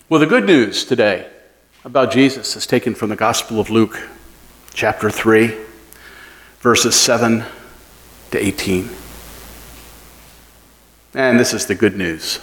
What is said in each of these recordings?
Well, the good news today about Jesus is taken from the Gospel of Luke, chapter 3, verses 7 to 18. And this is the good news.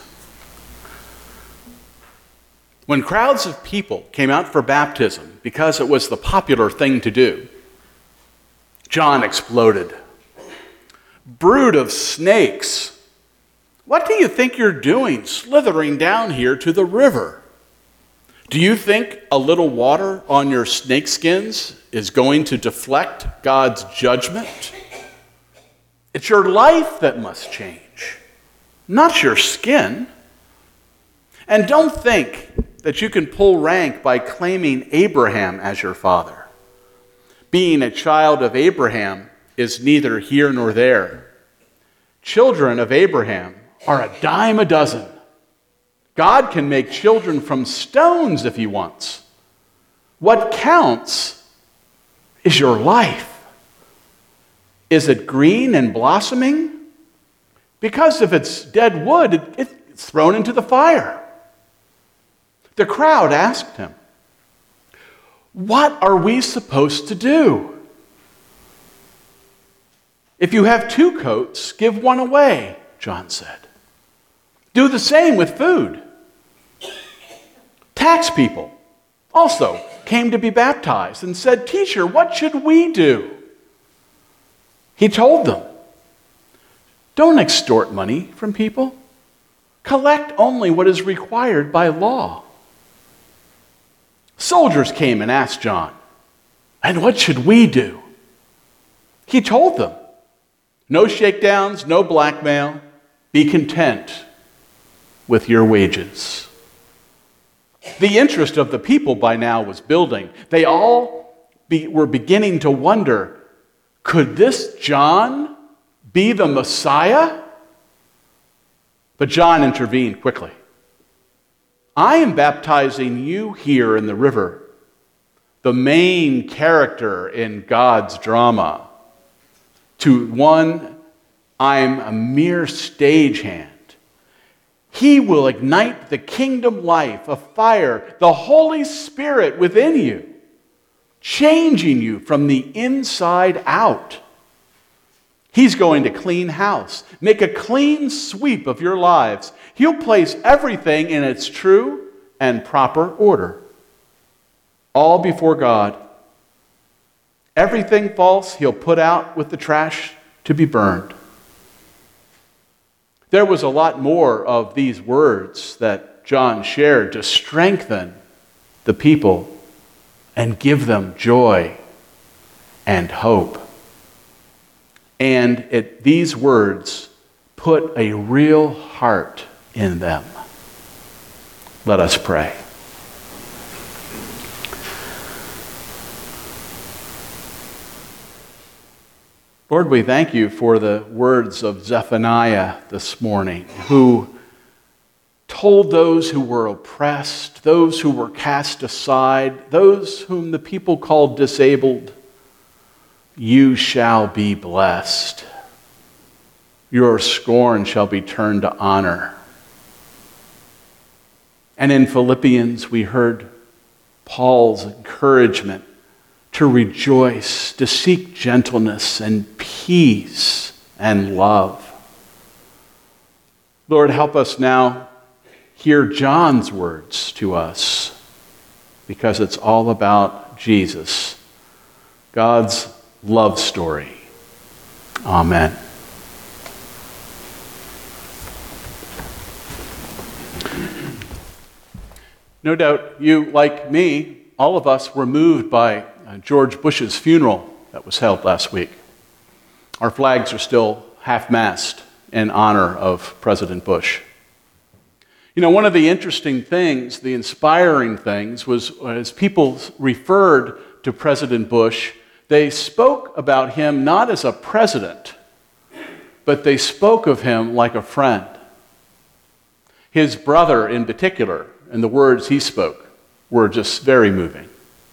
When crowds of people came out for baptism because it was the popular thing to do, John exploded. "Brood of snakes, what do you think you're doing slithering down here to the river? Do you think a little water on your snakeskins is going to deflect God's judgment? It's your life that must change, not your skin. And don't think that you can pull rank by claiming Abraham as your father. Being a child of Abraham is neither here nor there. Children of Abraham are a dime a dozen. God can make children from stones if he wants. What counts is your life. Is it green and blossoming? Because if it's dead wood, it's thrown into the fire." The crowd asked him, "What are we supposed to do?" "If you have 2 coats, give one away," John said. "Do the same with food." Tax people also came to be baptized and said, "Teacher, what should we do?" He told them, "Don't extort money from people. Collect only what is required by law." Soldiers came and asked John, "And what should we do?" He told them, "No shakedowns, no blackmail. Be content with your wages." The interest of the people by now was building. They all were beginning to wonder, could this John be the Messiah? But John intervened quickly. "I am baptizing you here in the river, the main character in God's drama. To one, I'm a mere stagehand. He will ignite the kingdom life, a fire, the Holy Spirit within you, changing you from the inside out. He's going to clean house, make a clean sweep of your lives. He'll place everything in its true and proper order, all before God. Everything false he'll put out with the trash to be burned." There was a lot more of these words that John shared to strengthen the people and give them joy and hope. And these words put a real heart in them. Let us pray. Lord, we thank you for the words of Zephaniah this morning, who told those who were oppressed, those who were cast aside, those whom the people called disabled, "You shall be blessed. Your scorn shall be turned to honor." And in Philippians, we heard Paul's encouragement to rejoice, to seek gentleness and peace and love. Lord, help us now hear John's words to us, because it's all about Jesus, God's love story. Amen. No doubt you, like me, all of us were moved by George Bush's funeral that was held last week. Our flags are still half-mast in honor of President Bush. You know, one of the interesting things, the inspiring things, was as people referred to President Bush, they spoke about him not as a president, but they spoke of him like a friend. His brother in particular, and the words he spoke, were just very moving.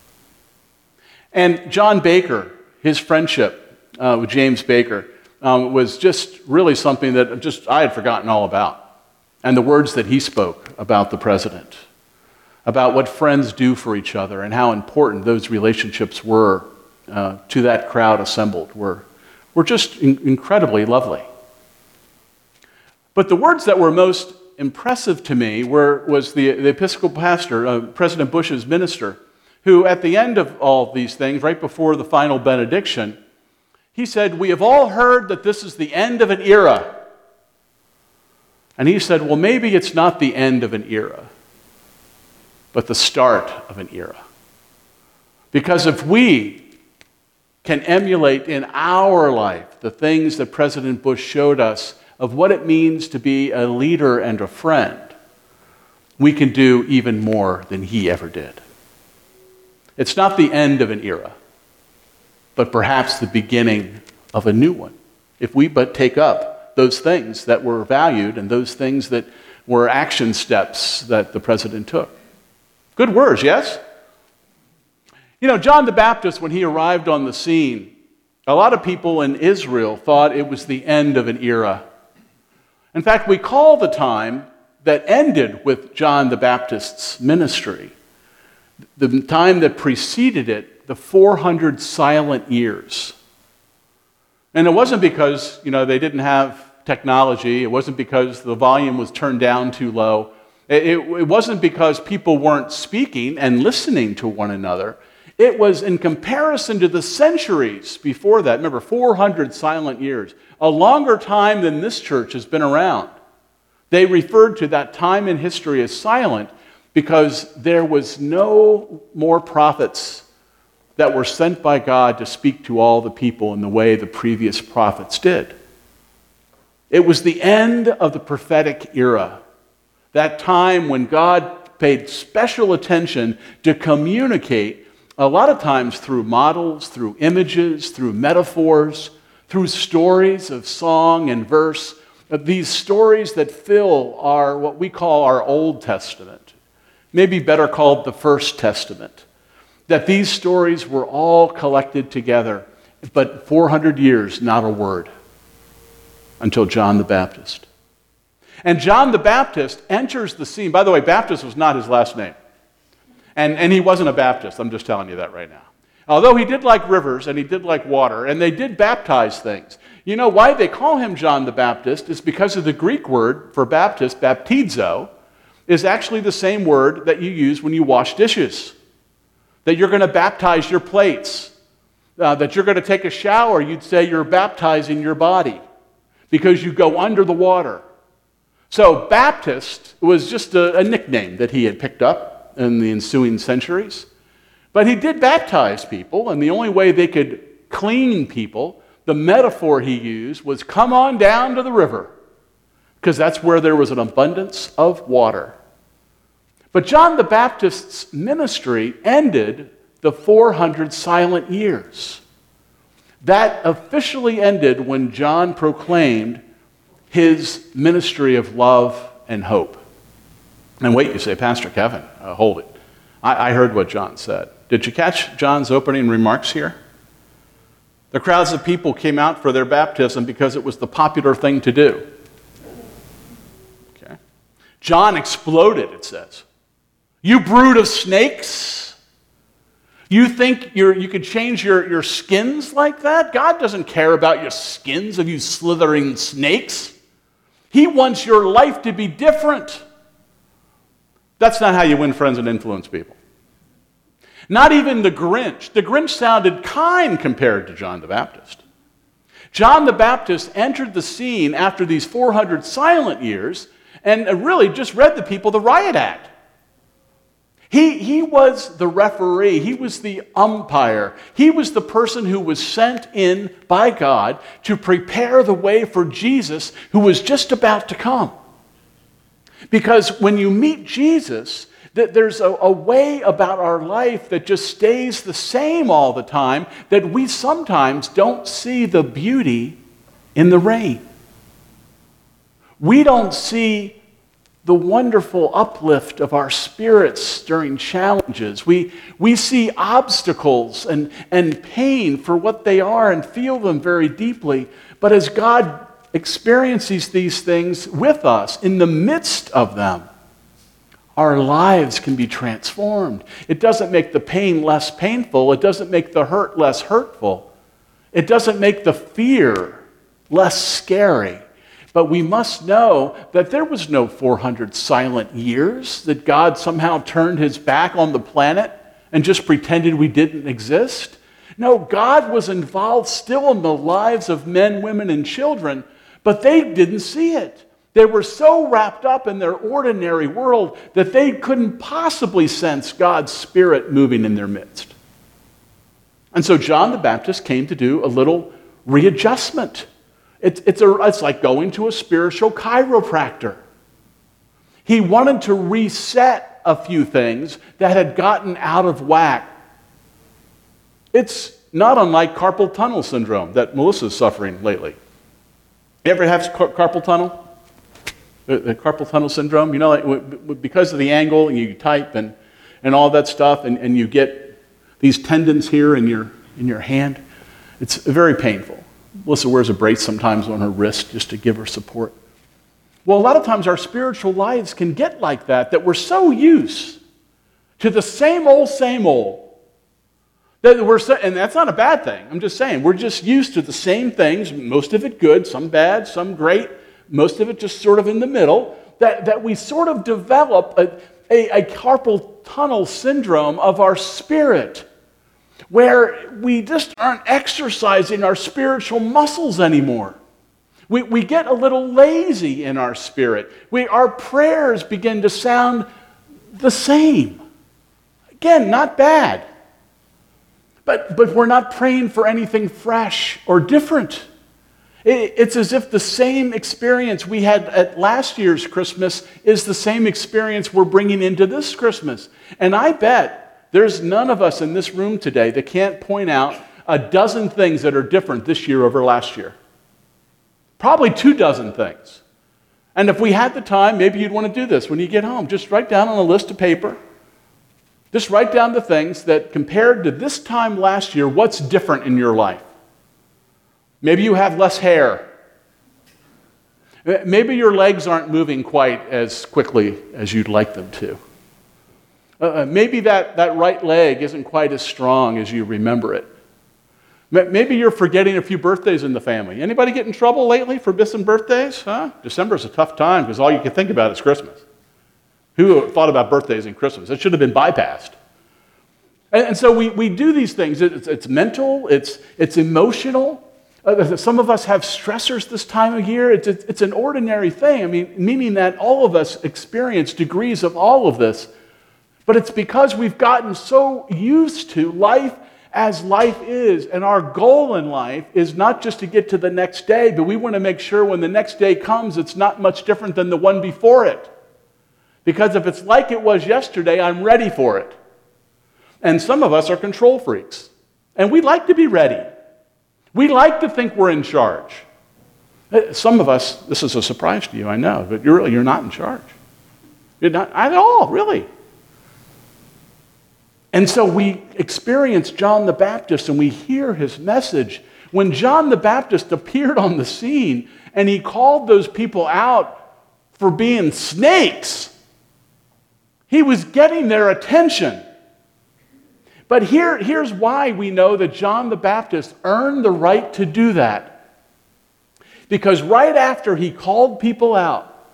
And John Baker, his friendship with James Baker, was just really something that I had forgotten all about. And the words that he spoke about the president. about what friends do for each other and how important those relationships were to that crowd assembled were just incredibly lovely. But the words that were most impressive to me was the Episcopal pastor, President Bush's minister, who at the end of all these things, right before the final benediction, he said, "We have all heard that this is the end of an era." And he said, well, maybe it's not the end of an era, but the start of an era. Because if we can emulate in our life the things that President Bush showed us of what it means to be a leader and a friend, we can do even more than he ever did. It's not the end of an era, but perhaps the beginning of a new one, if we but take up those things that were valued and those things that were action steps that the president took. Good words, yes? You know, John the Baptist, when he arrived on the scene, a lot of people in Israel thought it was the end of an era. In fact, we call the time that ended with John the Baptist's ministry, the time that preceded it, the 400 silent years. And it wasn't because, they didn't have technology. It wasn't because the volume was turned down too low. It wasn't because people weren't speaking and listening to one another. It was in comparison to the centuries before that. Remember, 400 silent years, a longer time than this church has been around. They referred to that time in history as silent because there was no more prophets that were sent by God to speak to all the people in the way the previous prophets did. It was the end of the prophetic era, that time when God paid special attention to communicate, a lot of times through models, through images, through metaphors, through stories of song and verse, these stories that fill what we call our Old Testament, maybe better called the First Testament. That these stories were all collected together, but 400 years, not a word, until John the Baptist. And John the Baptist enters the scene. By the way, Baptist was not his last name. And he wasn't a Baptist, I'm just telling you that right now. Although he did like rivers and he did like water, and they did baptize things. You know why they call him John the Baptist is because of the Greek word for Baptist, baptizo, is actually the same word that you use when you wash dishes. That you're going to baptize your plates, that you're going to take a shower, you'd say you're baptizing your body because you go under the water. So Baptist was just a nickname that he had picked up in the ensuing centuries. But he did baptize people, and the only way they could clean people, the metaphor he used was come on down to the river, because that's where there was an abundance of water. But John the Baptist's ministry ended the 400 silent years. That officially ended when John proclaimed his ministry of love and hope. And wait, you say, Pastor Kevin, hold it. I heard what John said. Did you catch John's opening remarks here? The crowds of people came out for their baptism because it was the popular thing to do. Okay. John exploded, it says. You brood of snakes? You think you could change your skins like that? God doesn't care about your skins of you slithering snakes. He wants your life to be different. That's not how you win friends and influence people. Not even the Grinch. The Grinch sounded kind compared to John the Baptist. John the Baptist entered the scene after these 400 silent years and really just read the people the riot act. He was the referee. He was the umpire. He was the person who was sent in by God to prepare the way for Jesus, who was just about to come. Because when you meet Jesus, there's a way about our life that just stays the same all the time, that we sometimes don't see the beauty in the rain. We don't see the wonderful uplift of our spirits during challenges. We see obstacles and pain for what they are and feel them very deeply. But as God experiences these things with us, in the midst of them, our lives can be transformed. It doesn't make the pain less painful. It doesn't make the hurt less hurtful. It doesn't make the fear less scary. But we must know that there was no 400 silent years, that God somehow turned his back on the planet and just pretended we didn't exist. No, God was involved still in the lives of men, women, and children, but they didn't see it. They were so wrapped up in their ordinary world that they couldn't possibly sense God's Spirit moving in their midst. And so John the Baptist came to do a little readjustment. It's like going to a spiritual chiropractor. He wanted to reset a few things that had gotten out of whack. It's not unlike carpal tunnel syndrome that Melissa's suffering lately. You ever have carpal tunnel? The carpal tunnel syndrome? You know, like, because of the angle, and you type and all that stuff, and you get these tendons here in your hand. It's very painful. Melissa wears a brace sometimes on her wrist just to give her support. Well, a lot of times our spiritual lives can get like that we're so used to the same old, and that's not a bad thing. I'm just saying, we're just used to the same things, most of it good, some bad, some great, most of it just sort of in the middle, that we sort of develop a carpal tunnel syndrome of our spirit, where we just aren't exercising our spiritual muscles anymore. We get a little lazy in our spirit. Our prayers begin to sound the same. Again, not bad. But we're not praying for anything fresh or different. It's as if the same experience we had at last year's Christmas is the same experience we're bringing into this Christmas. And I bet there's none of us in this room today that can't point out a dozen things that are different this year over last year. Probably 24 things. And if we had the time, maybe you'd want to do this when you get home. Just write down on a list of paper. Just write down the things that compared to this time last year, what's different in your life. Maybe you have less hair. Maybe your legs aren't moving quite as quickly as you'd like them to. Maybe that right leg isn't quite as strong as you remember it. Maybe you're forgetting a few birthdays in the family. Anybody get in trouble lately for missing birthdays? Huh? December's a tough time because all you can think about is Christmas. Who thought about birthdays and Christmas? It should have been bypassed. And so we do these things. It's mental, it's emotional. Some of us have stressors this time of year. It's an ordinary thing. I mean, meaning that all of us experience degrees of all of this. But it's because we've gotten so used to life as life is. And our goal in life is not just to get to the next day, but we want to make sure when the next day comes, it's not much different than the one before it. Because if it's like it was yesterday, I'm ready for it. And some of us are control freaks. And we like to be ready. We like to think we're in charge. Some of us, this is a surprise to you, I know, but you're not in charge. You're not at all, really. And so we experience John the Baptist and we hear his message. When John the Baptist appeared on the scene and he called those people out for being snakes, he was getting their attention. But here's why we know that John the Baptist earned the right to do that. Because right after he called people out,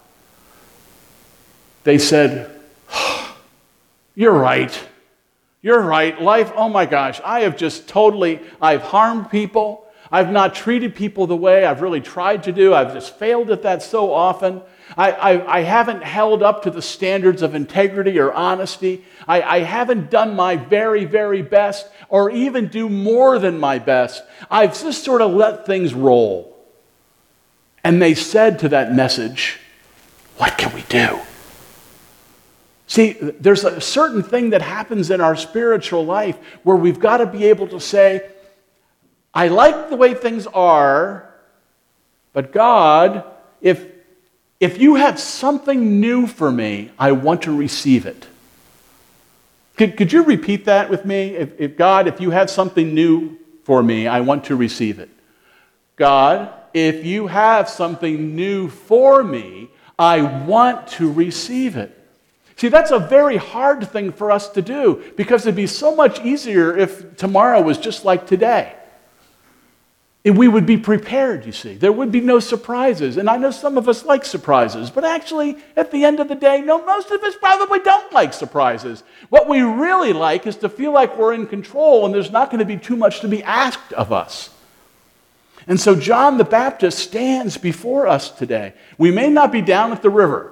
they said, "You're right. You're right. Life, oh my gosh, I've harmed people. I've not treated people the way I've really tried to do. I've just failed at that so often. I haven't held up to the standards of integrity or honesty. I haven't done my very, very best or even do more than my best. I've just sort of let things roll." And they said to that message, "What can we do?" See, there's a certain thing that happens in our spiritual life where we've got to be able to say, "I like the way things are, but God, if you have something new for me, I want to receive it." Could you repeat that with me? If you have something new for me, I want to receive it. God, if you have something new for me, I want to receive it. See, that's a very hard thing for us to do because it'd be so much easier if tomorrow was just like today. And we would be prepared, you see. There would be no surprises. And I know some of us like surprises, but actually, at the end of the day, no, most of us probably don't like surprises. What we really like is to feel like we're in control and there's not going to be too much to be asked of us. And so John the Baptist stands before us today. We may not be down at the river,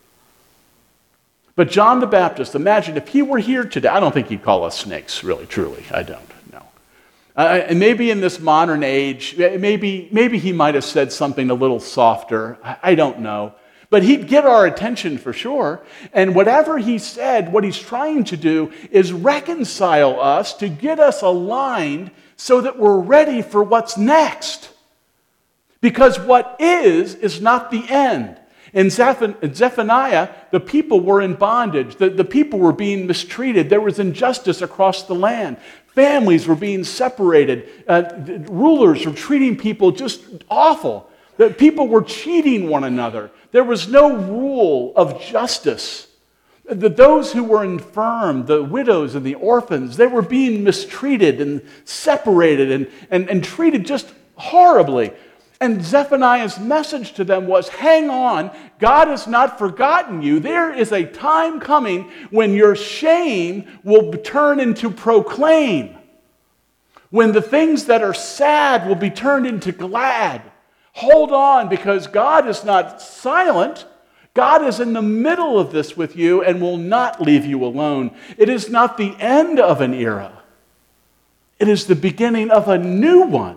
but John the Baptist, imagine if he were here today. I don't think he'd call us snakes, really, truly. I don't. And maybe in this modern age, maybe he might have said something a little softer. I don't know. But he'd get our attention for sure. And whatever he said, what he's trying to do is reconcile us to get us aligned so that we're ready for what's next. Because what is not the end. In Zephaniah, the people were in bondage. The people were being mistreated. There was injustice across the land. Families were being separated. Rulers were treating people just awful. The people were cheating one another. There was no rule of justice. Those who were infirm, the widows and the orphans, they were being mistreated and separated and treated just horribly. And Zephaniah's message to them was, hang on, God has not forgotten you. There is a time coming when your shame will turn into proclaim. When the things that are sad will be turned into glad. Hold on, because God is not silent. God is in the middle of this with you and will not leave you alone. It is not the end of an era. It is the beginning of a new one.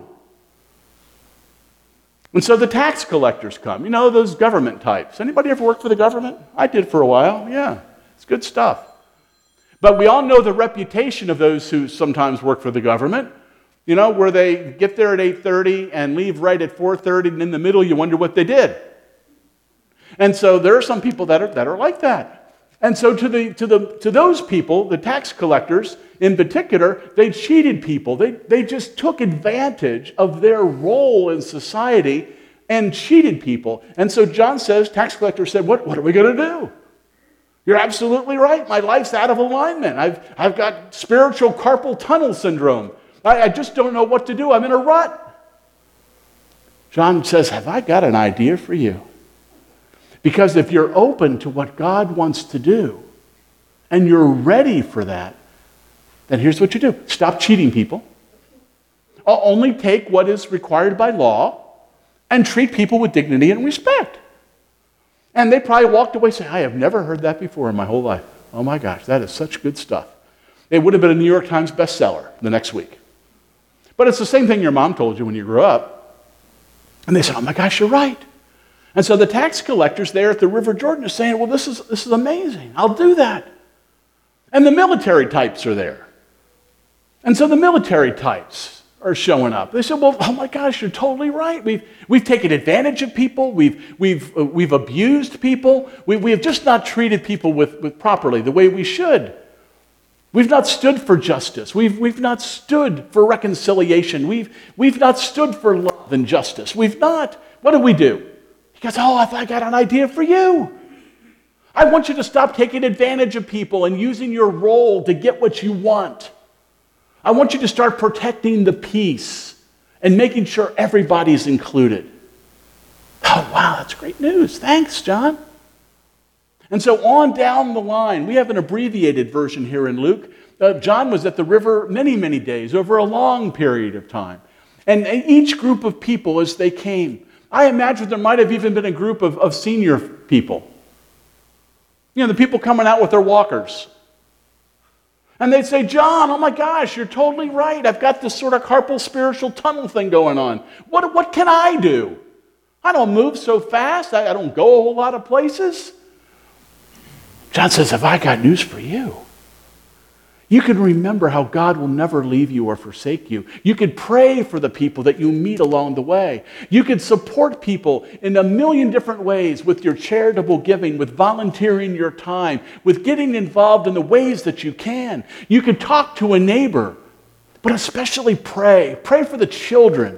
And so the tax collectors come. You know, those government types. Anybody ever work for the government? I did for a while. Yeah, it's good stuff. But we all know the reputation of those who sometimes work for the government. You know, where they get there at 8:30 and leave right at 4:30, and in the middle you wonder what they did. And so there are some people that are like that. And so to those people, the tax collectors in particular, they cheated people. They just took advantage of their role in society and cheated people. And so John says, tax collector said, what are we going to do? You're absolutely right. My life's out of alignment. I've got spiritual carpal tunnel syndrome. I just don't know what to do. I'm in a rut. John says, have I got an idea for you? Because if you're open to what God wants to do and you're ready for that, then here's what you do. Stop cheating people. Only take what is required by law and treat people with dignity and respect. And they probably walked away saying, I have never heard that before in my whole life. Oh my gosh, that is such good stuff. It would have been a New York Times bestseller the next week. But it's the same thing your mom told you when you grew up. And they said, oh my gosh, you're right. And so the tax collectors there at the River Jordan are saying, well, this is amazing. I'll do that. And the military types are there. And so the military types are showing up. They said, well, oh my gosh, you're totally right. We've taken advantage of people. We've abused people. We have just not treated people with properly the way we should. We've not stood for justice. We've not stood for reconciliation. We've not stood for love and justice. We've not. What do? He goes, oh, I got an idea for you. I want you to stop taking advantage of people and using your role to get what you want. I want you to start protecting the peace and making sure everybody's included. Oh, wow, that's great news. Thanks, John. And so on down the line, we have an abbreviated version here in Luke. John was at the river many, many days, over a long period of time. And each group of people as they came, I imagine there might have even been a group of senior people. You know, the people coming out with their walkers. And they'd say, John, oh my gosh, you're totally right. I've got this sort of carpal spiritual tunnel thing going on. What can I do? I don't move so fast. I don't go a whole lot of places. John says, have I got news for you? You can remember how God will never leave you or forsake you. You could pray for the people that you meet along the way. You could support people in a million different ways with your charitable giving, with volunteering your time, with getting involved in the ways that you can. You could talk to a neighbor, but especially pray. Pray for the children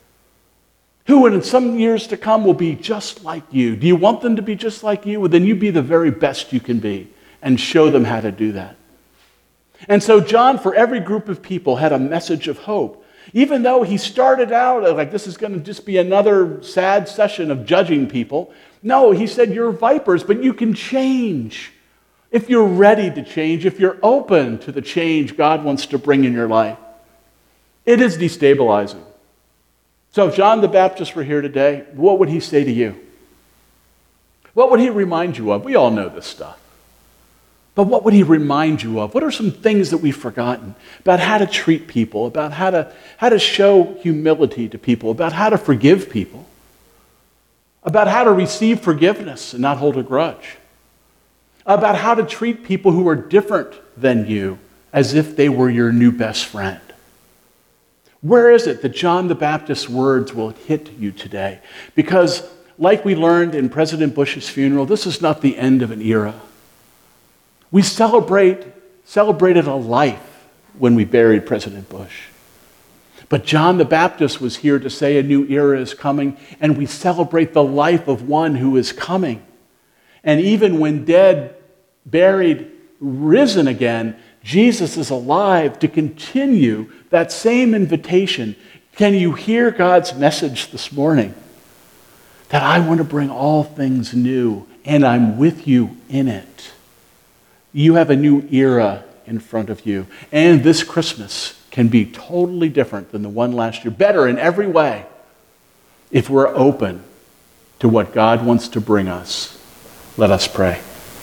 who in some years to come will be just like you. Do you want them to be just like you? Well, then you be the very best you can be. and show them how to do that. And so John, for every group of people, had a message of hope. Even though he started out like this is going to just be another sad session of judging people, no, he said, you're vipers, but you can change. If you're ready to change, if you're open to the change God wants to bring in your life. It is destabilizing. So if John the Baptist were here today, what would he say to you? What would he remind you of? We all know this stuff. But what would he remind you of? What are some things that we've forgotten about how to treat people, about how to show humility to people, about how to forgive people, about how to receive forgiveness and not hold a grudge, about how to treat people who are different than you as if they were your new best friend? Where is it that John the Baptist's words will hit you today? Because like we learned in President Bush's funeral, this is not the end of an era. We celebrated a life when we buried President Bush. But John the Baptist was here to say a new era is coming, and we celebrate the life of one who is coming. And even when dead, buried, risen again, Jesus is alive to continue that same invitation. Can you hear God's message this morning? That I want to bring all things new, and I'm with you in it. You have a new era in front of you. And this Christmas can be totally different than the one last year. Better in every way if we're open to what God wants to bring us. Let us pray.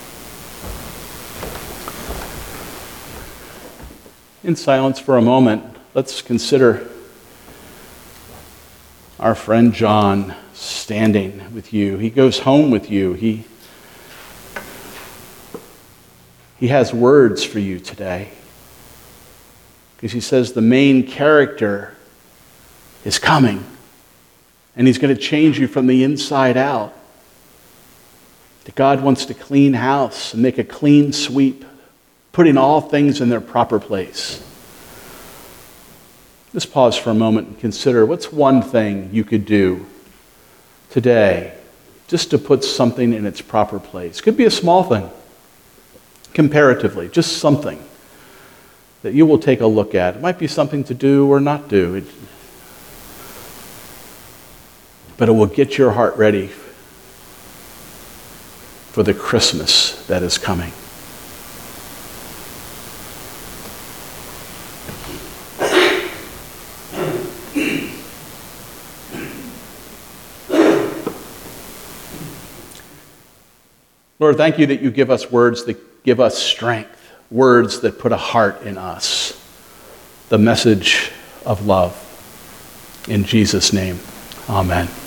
In silence for a moment, let's consider our friend John standing with you. He goes home with you. He has words for you today. Because he says the main character is coming. And he's going to change you from the inside out. That God wants to clean house and make a clean sweep, putting all things in their proper place. Just pause for a moment and consider what's one thing you could do today just to put something in its proper place. Could be a small thing. Comparatively, just something that you will take a look at. It might be something to do or not do, but it will get your heart ready for the Christmas that is coming. Lord, thank you that you give us words that give us strength, words that put a heart in us, the message of love. In Jesus' name, amen.